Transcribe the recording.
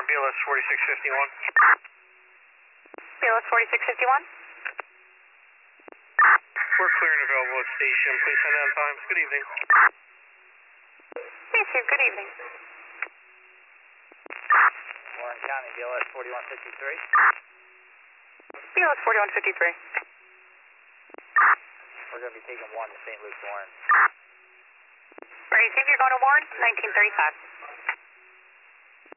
BLS 4651. BLS 4651. We're clear and available at station. Please send on times. Good evening. Thank you. Good evening. Warren County, BLS 4153. BLS 4153. We're going to be taking 1 to St. Luke's Warren. Are you think you're going to Warren? 1935.